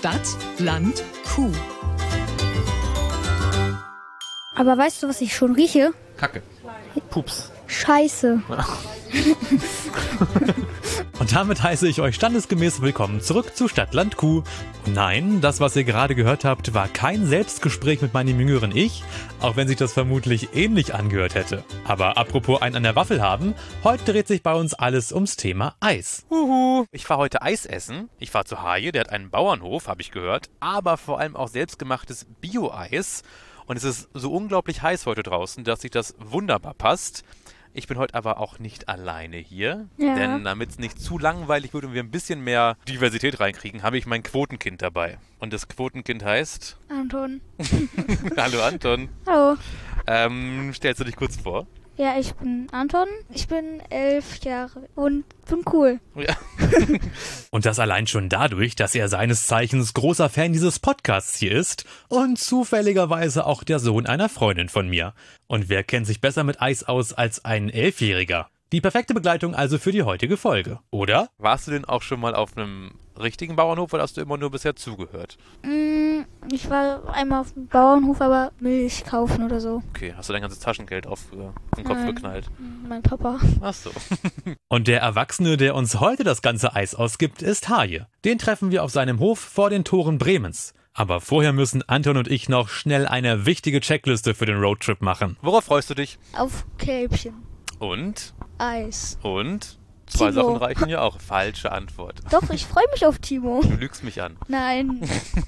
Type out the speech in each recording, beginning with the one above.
Stadt, Land, Kuh. Aber weißt du, was ich schon rieche? Kacke. Pups. Scheiße. Und damit heiße ich euch standesgemäß willkommen zurück zu Stadt, Land, Kuh. Und nein, das, was ihr gerade gehört habt, war kein Selbstgespräch mit meinem jüngeren Ich, auch wenn sich das vermutlich ähnlich angehört hätte. Aber apropos einen an der Waffel haben, heute dreht sich bei uns alles ums Thema Eis. Ich fahre heute Eis essen. Ich fahre zu Haje, der hat einen Bauernhof, habe ich gehört, aber vor allem auch selbstgemachtes Bio-Eis. Und es ist so unglaublich heiß heute draußen, dass sich das wunderbar passt. Ich bin heute aber auch nicht alleine hier, denn damit es nicht zu langweilig wird und wir ein bisschen mehr Diversität reinkriegen, habe ich mein Quotenkind dabei. Und das Quotenkind heißt? Anton. Hallo Anton. Hallo. Stellst du dich kurz vor? Ja, ich bin Anton. Ich bin 11 Jahre und bin cool. Ja. Und das allein schon dadurch, dass er seines Zeichens großer Fan dieses Podcasts hier ist und zufälligerweise auch der Sohn einer Freundin von mir. Und wer kennt sich besser mit Eis aus als ein 11-Jähriger? Die perfekte Begleitung also für die heutige Folge, oder? Warst du denn auch schon mal auf einem richtigen Bauernhof oder hast du immer nur bisher zugehört? Ich war einmal auf dem Bauernhof, aber Milch kaufen oder so. Okay, hast du dein ganzes Taschengeld auf den Kopf geknallt? Mein Papa. Ach so. Und der Erwachsene, der uns heute das ganze Eis ausgibt, ist Haje. Den treffen wir auf seinem Hof vor den Toren Bremens. Aber vorher müssen Anton und ich noch schnell eine wichtige Checkliste für den Roadtrip machen. Worauf freust du dich? Auf Kälbchen. Und? Eis. Und? Zwei Timo. Sachen reichen ja auch. Falsche Antwort. Doch, ich freue mich auf Timo. Du lügst mich an. Nein,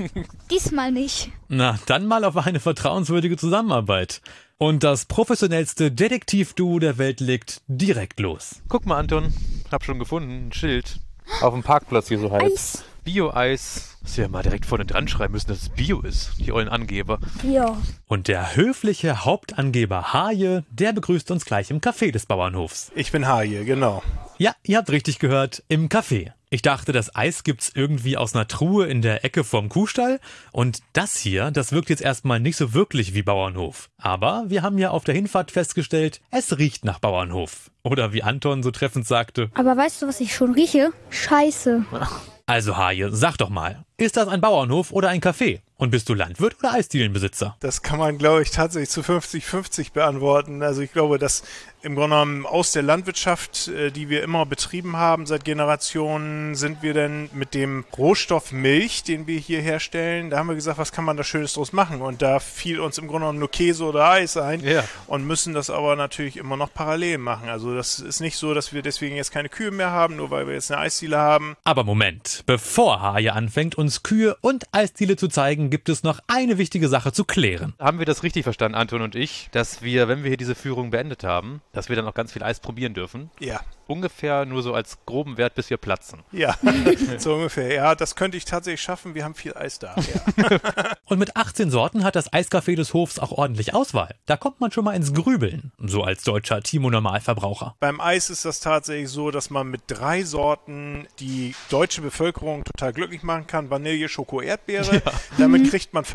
diesmal nicht. Na, dann mal auf eine vertrauenswürdige Zusammenarbeit. Und das professionellste Detektivduo der Welt legt direkt los. Guck mal, Anton. Hab schon gefunden. Ein Schild. Auf dem Parkplatz hier so halb. Eis. Bio-Eis. Dass wir ja mal direkt vorne dran schreiben müssen, dass es Bio ist. Die ollen Angeber. Ja. Und der höfliche Hauptangeber Haje, der begrüßt uns gleich im Café des Bauernhofs. Ich bin Haje, genau. Ja, ihr habt richtig gehört, im Café. Ich dachte, das Eis gibt's irgendwie aus einer Truhe in der Ecke vom Kuhstall. Und das hier, das wirkt jetzt erstmal nicht so wirklich wie Bauernhof. Aber wir haben ja auf der Hinfahrt festgestellt, es riecht nach Bauernhof. Oder wie Anton so treffend sagte. Aber weißt du, was ich schon rieche? Scheiße. Also Haje, sag doch mal, ist das ein Bauernhof oder ein Café? Und bist du Landwirt oder Eisdielenbesitzer? Das kann man, glaube ich, tatsächlich zu 50-50 beantworten. Also ich glaube, dass im Grunde genommen aus der Landwirtschaft, die wir immer betrieben haben seit Generationen, sind wir dann mit dem Rohstoff Milch, den wir hier herstellen, da haben wir gesagt, was kann man da Schönes draus machen? Und da fiel uns im Grunde genommen nur Käse oder Eis ein und müssen das aber natürlich immer noch parallel machen. Also das ist nicht so, dass wir deswegen jetzt keine Kühe mehr haben, nur weil wir jetzt eine Eisdiele haben. Aber Moment, bevor Haje anfängt, uns Kühe und Eisdiele zu zeigen, gibt es noch eine wichtige Sache zu klären. Haben wir das richtig verstanden, Anton und ich, dass wir, wenn wir hier diese Führung beendet haben, dass wir dann auch ganz viel Eis probieren dürfen? Ja. Ungefähr nur so als groben Wert, bis wir platzen. Ja, so ungefähr. Ja, das könnte ich tatsächlich schaffen. Wir haben viel Eis da. Ja. Und mit 18 Sorten hat das Eiscafé des Hofs auch ordentlich Auswahl. Da kommt man schon mal ins Grübeln, so als deutscher Timo-Normalverbraucher. Beim Eis ist das tatsächlich so, dass man mit 3 Sorten die deutsche Bevölkerung total glücklich machen kann. Vanille, Schoko, Erdbeere. Ja. Damit kriegt man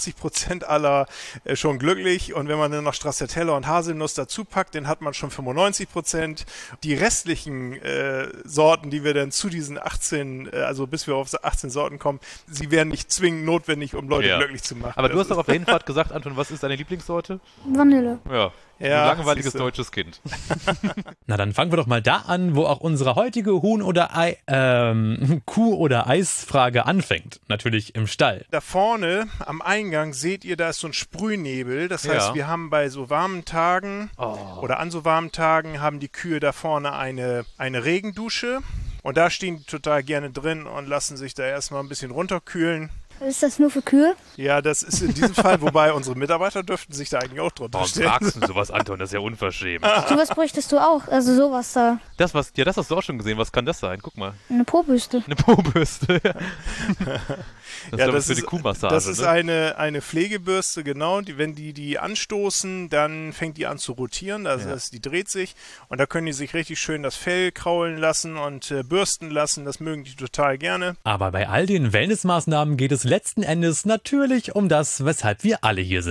85% aller schon glücklich. Und wenn man dann noch Stracciatella und Haselnuss dazu packt, dann hat man schon 95%. Die restlichen Sorten, die wir dann zu diesen 18, also bis wir auf 18 Sorten kommen, sie wären nicht zwingend notwendig, um Leute glücklich zu machen. Aber du hast doch auf der Hinfahrt gesagt, Anton, was ist deine Lieblingssorte? Vanille. Ja. Ein langweiliges deutsches Kind. Na, dann fangen wir doch mal da an, wo auch unsere heutige Kuh- oder Eisfrage anfängt. Natürlich im Stall. Da vorne am Eingang seht ihr, da ist so ein Sprühnebel. Das heißt, wir haben bei so warmen Tagen oder an so warmen Tagen haben die Kühe da vorne eine Regendusche. Und da stehen die total gerne drin und lassen sich da erstmal ein bisschen runterkühlen. Ist das nur für Kühe? Ja, das ist in diesem Fall, wobei unsere Mitarbeiter dürften sich da eigentlich auch drunter stellen. Warum fragst du sowas, Anton? Das ist ja unverschämt. So was bräuchtest du auch, also sowas da. Das hast du auch schon gesehen. Was kann das sein? Guck mal. Eine Po-Bürste. Eine Po-Bürste, ja. Das für die Kuhmassage. Das ist eine Pflegebürste, genau. Wenn die anstoßen, dann fängt die an zu rotieren. Also die dreht sich. Und da können die sich richtig schön das Fell kraulen lassen und bürsten lassen. Das mögen die total gerne. Aber bei all den Wellnessmaßnahmen geht es letzten Endes natürlich um das, weshalb wir alle hier sind.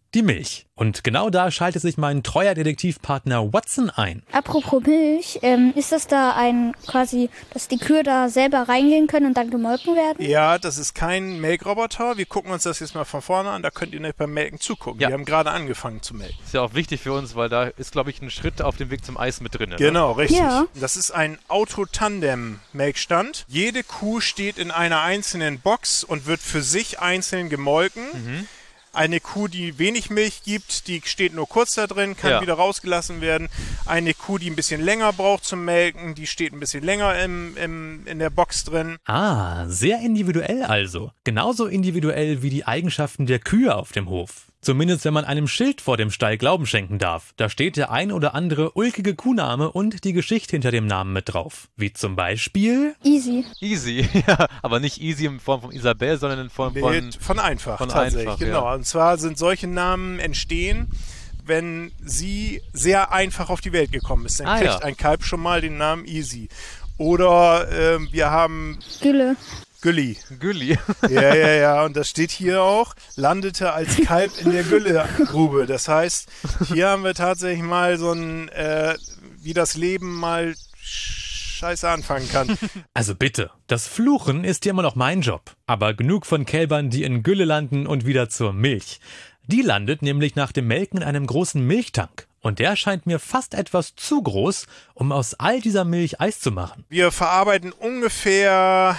die Milch. Und genau da schaltet sich mein treuer Detektivpartner Watson ein. Apropos Milch, ist das da quasi, dass die Kühe da selber reingehen können und dann gemolken werden? Ja, das ist kein Melkroboter. Wir gucken uns das jetzt mal von vorne an. Da könnt ihr nicht beim Melken zugucken. Ja. Wir haben gerade angefangen zu melken. Ist ja auch wichtig für uns, weil da ist, glaube ich, ein Schritt auf dem Weg zum Eis mit drin. Genau, richtig. Ja. Das ist ein Autotandem-Melkstand. Jede Kuh steht in einer einzelnen Box und wird für sich einzeln gemolken. Eine Kuh, die wenig Milch gibt, die steht nur kurz da drin, kann wieder rausgelassen werden. Eine Kuh, die ein bisschen länger braucht zum Melken, die steht ein bisschen länger in der Box drin. Ah, sehr individuell also. Genauso individuell wie die Eigenschaften der Kühe auf dem Hof. Zumindest wenn man einem Schild vor dem Stall Glauben schenken darf. Da steht der ein oder andere ulkige Kuhname und die Geschichte hinter dem Namen mit drauf. Wie zum Beispiel... Easy. Easy, ja, aber nicht easy in Form von Isabel, sondern in Form Von einfach, von tatsächlich. einfach, genau. ja. Und zwar sind solche Namen entstehen, wenn sie sehr einfach auf die Welt gekommen ist. Dann kriegt ein Kalb schon mal den Namen Easy. Oder wir haben... Gülle. Gülli. Gülli. Ja. Und das steht hier auch, landete als Kalb in der Güllegrube. Das heißt, hier haben wir tatsächlich mal so ein, wie das Leben mal scheiße anfangen kann. Also bitte, das Fluchen ist ja immer noch mein Job. Aber genug von Kälbern, die in Gülle landen und wieder zur Milch. Die landet nämlich nach dem Melken in einem großen Milchtank. Und der scheint mir fast etwas zu groß, um aus all dieser Milch Eis zu machen. Wir verarbeiten ungefähr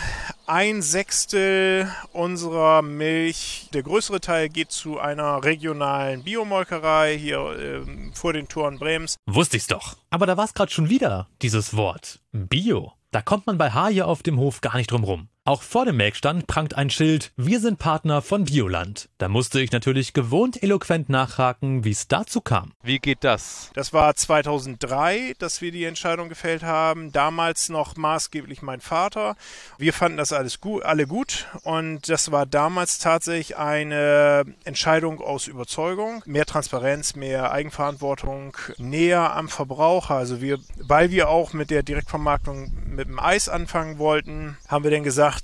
1/6 unserer Milch. Der größere Teil geht zu einer regionalen Biomolkerei hier vor den Toren Bremens. Wusste ich's doch. Aber da war's gerade schon wieder, dieses Wort. Bio. Da kommt man bei H hier auf dem Hof gar nicht drum rum. Auch vor dem Melkstand prangt ein Schild, wir sind Partner von Bioland. Da musste ich natürlich gewohnt eloquent nachhaken, wie es dazu kam. Wie geht das? Das war 2003, dass wir die Entscheidung gefällt haben. Damals noch maßgeblich mein Vater. Wir fanden das alle gut. Und das war damals tatsächlich eine Entscheidung aus Überzeugung. Mehr Transparenz, mehr Eigenverantwortung, näher am Verbraucher. Also weil wir auch mit der Direktvermarktung mit dem Eis anfangen wollten, haben wir dann gesagt,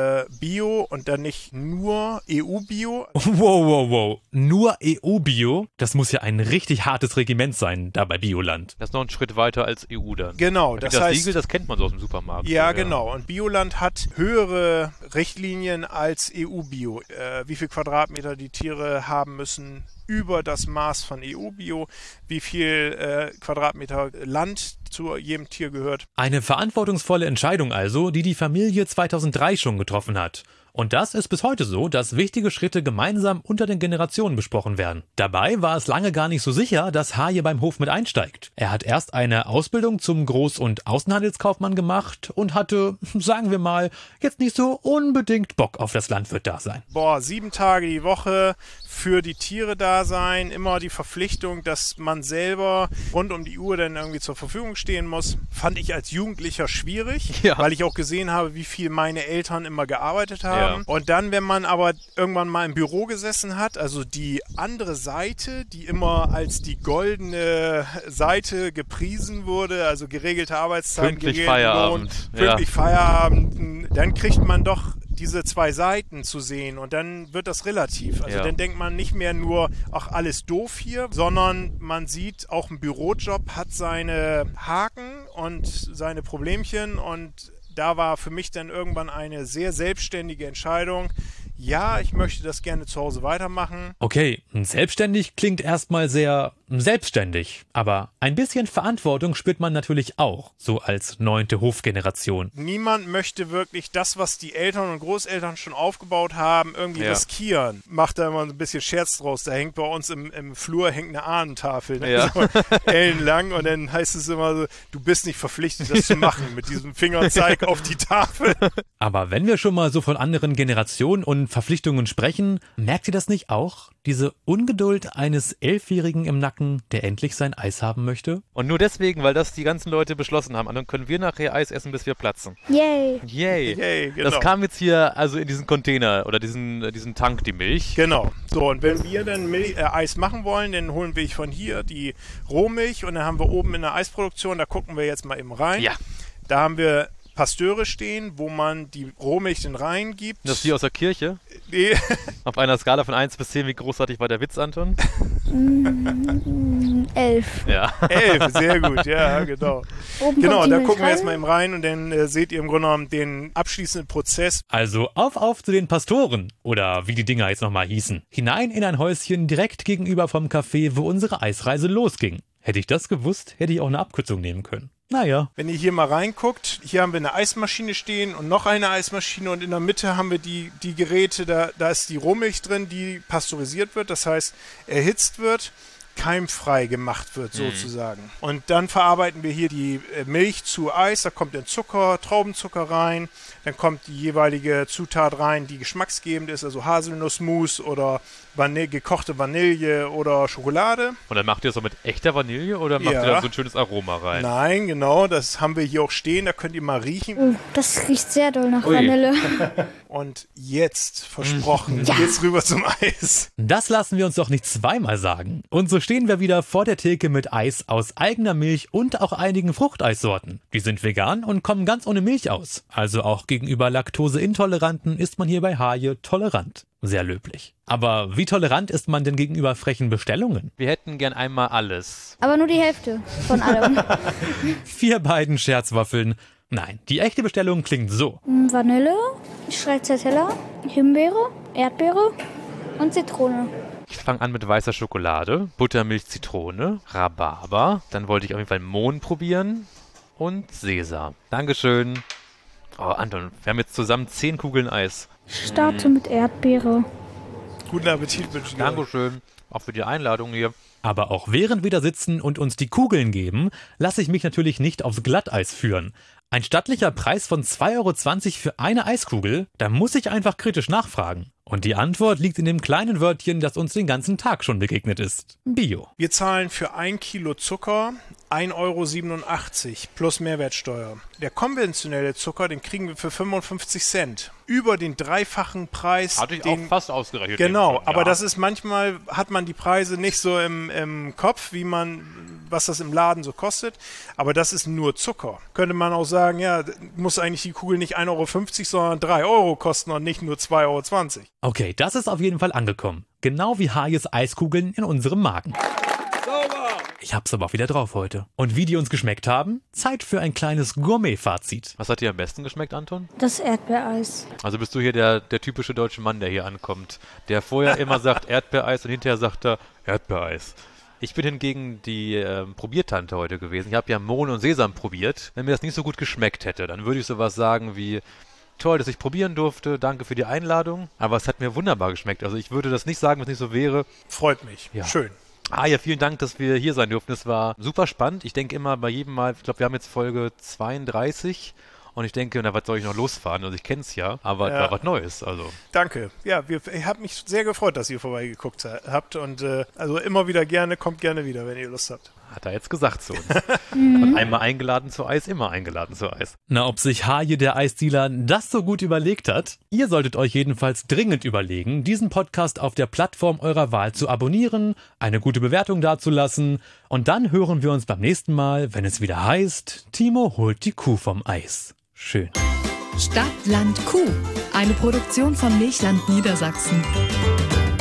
Bio und dann nicht nur EU-Bio. Wow. Nur EU-Bio? Das muss ja ein richtig hartes Regiment sein, da bei Bioland. Das ist noch ein Schritt weiter als EU dann. Genau. Das heißt, Siegel, das kennt man so aus dem Supermarkt. Ja, genau. Und Bioland hat höhere Richtlinien als EU-Bio. Wie viel Quadratmeter die Tiere haben müssen über das Maß von EU-Bio, wie viel Quadratmeter Land zu jedem Tier gehört. Eine verantwortungsvolle Entscheidung also, die die Familie 2003 schon getroffen hat. Und das ist bis heute so, dass wichtige Schritte gemeinsam unter den Generationen besprochen werden. Dabei war es lange gar nicht so sicher, dass H hier beim Hof mit einsteigt. Er hat erst eine Ausbildung zum Groß- und Außenhandelskaufmann gemacht und hatte, sagen wir mal, jetzt nicht so unbedingt Bock auf das Landwirt-Dasein. 7 Tage die Woche für die Tiere da sein, immer die Verpflichtung, dass man selber rund um die Uhr dann irgendwie zur Verfügung stehen muss. Fand ich als Jugendlicher schwierig, weil ich auch gesehen habe, wie viel meine Eltern immer gearbeitet haben. Ja. Und dann, wenn man aber irgendwann mal im Büro gesessen hat, also die andere Seite, die immer als die goldene Seite gepriesen wurde, also geregelte Arbeitszeiten, pünktlich Feierabend. Pünktlich Feierabend, dann kriegt man doch diese 2 Seiten zu sehen und dann wird das relativ. Also dann denkt man nicht mehr nur, ach, alles doof hier, sondern man sieht, auch ein Bürojob hat seine Haken und seine Problemchen und da war für mich dann irgendwann eine sehr selbstständige Entscheidung. Ja, ich möchte das gerne zu Hause weitermachen. Okay, selbstständig klingt erstmal sehr selbstständig, aber ein bisschen Verantwortung spürt man natürlich auch, so als 9. Hofgeneration. Niemand möchte wirklich das, was die Eltern und Großeltern schon aufgebaut haben, irgendwie riskieren. Macht da immer ein bisschen Scherz draus. Da hängt bei uns im Flur eine Ahnentafel, so ellenlang und dann heißt es immer so, du bist nicht verpflichtet, das zu machen, mit diesem Fingerzeig auf die Tafel. Aber wenn wir schon mal so von anderen Generationen und Verpflichtungen sprechen, merkt ihr das nicht auch? Diese Ungeduld eines 11-Jährigen im Nacken, der endlich sein Eis haben möchte? Und nur deswegen, weil das die ganzen Leute beschlossen haben. Und dann können wir nachher Eis essen, bis wir platzen. Yay. Yay. Genau. Das kam jetzt hier also in diesen Container oder diesen Tank, die Milch. Genau. So, und wenn wir dann Eis machen wollen, dann holen wir von hier die Rohmilch und dann haben wir oben in der Eisproduktion, da gucken wir jetzt mal eben rein. Ja. Da haben wir Pasteure stehen, wo man die Rohmilch in Reihen gibt. Das ist die aus der Kirche? Nee. Auf einer Skala von 1 bis 10, wie großartig war der Witz, Anton? 11. Ja. 11, sehr gut, ja, genau. Oben Genau, kommt die da Milch gucken wir rein. jetzt mal eben rein und dann seht ihr im Grunde genommen den abschließenden Prozess. Also auf zu den Pastoren, oder wie die Dinger jetzt nochmal hießen. Hinein in ein Häuschen direkt gegenüber vom Café, wo unsere Eisreise losging. Hätte ich das gewusst, hätte ich auch eine Abkürzung nehmen können. Naja. Wenn ihr hier mal reinguckt, hier haben wir eine Eismaschine stehen und noch eine Eismaschine und in der Mitte haben wir die Geräte, da ist die Rohmilch drin, die pasteurisiert wird, das heißt erhitzt wird, keimfrei gemacht wird sozusagen. Und dann verarbeiten wir hier die Milch zu Eis, da kommt dann Zucker, Traubenzucker rein, dann kommt die jeweilige Zutat rein, die geschmacksgebend ist, also Haselnussmus oder gekochte Vanille oder Schokolade. Und dann macht ihr das so mit echter Vanille oder macht ihr da so ein schönes Aroma rein? Nein, genau, das haben wir hier auch stehen, da könnt ihr mal riechen. Das riecht sehr doll nach Vanille. Und jetzt, versprochen, geht's rüber zum Eis. Das lassen wir uns doch nicht zweimal sagen. Und so stehen wir wieder vor der Theke mit Eis aus eigener Milch und auch einigen Fruchteissorten. Die sind vegan und kommen ganz ohne Milch aus. Also auch gegenüber Laktoseintoleranten ist man hier bei Haje tolerant. Sehr löblich. Aber wie tolerant ist man denn gegenüber frechen Bestellungen? Wir hätten gern einmal alles. Aber nur die Hälfte von allem. 4 beiden Scherzwaffeln. Nein, die echte Bestellung klingt so. Vanille, Stracciatella, Himbeere, Erdbeere und Zitrone. Ich fange an mit weißer Schokolade, Buttermilch, Zitrone, Rhabarber. Dann wollte ich auf jeden Fall Mohn probieren und Sesam. Dankeschön. Oh, Anton, wir haben jetzt zusammen 10 Kugeln Eis. Ich starte mit Erdbeere. Guten Appetit wünsche ich euch. Dankeschön. Auch für die Einladung hier. Aber auch während wir da sitzen und uns die Kugeln geben, lasse ich mich natürlich nicht aufs Glatteis führen. Ein stattlicher Preis von 2,20 € für eine Eiskugel? Da muss ich einfach kritisch nachfragen. Und die Antwort liegt in dem kleinen Wörtchen, das uns den ganzen Tag schon begegnet ist. Bio. Wir zahlen für 1 Kilo Zucker 1,87 € plus Mehrwertsteuer. Der konventionelle Zucker, den kriegen wir für 55 Cent. Über den dreifachen Preis. Hatte ich auch fast ausgerechnet. Genau, schon, aber ja. das ist manchmal, hat man die Preise nicht so im Kopf, was das im Laden so kostet. Aber das ist nur Zucker. Könnte man auch sagen, ja, muss eigentlich die Kugel nicht 1,50 €, sondern 3 € kosten und nicht nur 2,20 €. Okay, das ist auf jeden Fall angekommen. Genau wie Hajes Eiskugeln in unserem Magen. Ich hab's aber auch wieder drauf heute. Und wie die uns geschmeckt haben? Zeit für ein kleines Gourmet-Fazit. Was hat dir am besten geschmeckt, Anton? Das Erdbeereis. Also bist du hier der typische deutsche Mann, der hier ankommt, der vorher immer sagt Erdbeereis und hinterher sagt er Erdbeereis. Ich bin hingegen die Probiertante heute gewesen. Ich habe ja Mohn und Sesam probiert. Wenn mir das nicht so gut geschmeckt hätte, dann würde ich sowas sagen wie: Toll, dass ich probieren durfte, danke für die Einladung. Aber es hat mir wunderbar geschmeckt. Also ich würde das nicht sagen, wenn es nicht so wäre. Freut mich. Ja. Schön. Ja, vielen Dank, dass wir hier sein durften. Es war super spannend. Ich denke immer bei jedem Mal, ich glaube, wir haben jetzt Folge 32 und ich denke, na, was soll ich noch losfahren? Also ich kenne es ja, aber es war was Neues. Also. Danke. Ja, ich habe mich sehr gefreut, dass ihr vorbeigeguckt habt und also immer wieder gerne, kommt gerne wieder, wenn ihr Lust habt. Hat er jetzt gesagt zu uns. Und einmal eingeladen zu Eis, immer eingeladen zu Eis. Na, ob sich Haje, der Eisdealer, das so gut überlegt hat? Ihr solltet euch jedenfalls dringend überlegen, diesen Podcast auf der Plattform eurer Wahl zu abonnieren, eine gute Bewertung dazulassen und dann hören wir uns beim nächsten Mal, wenn es wieder heißt, Timo holt die Kuh vom Eis. Schön. Stadt, Land, Kuh. Eine Produktion von Milchland Niedersachsen.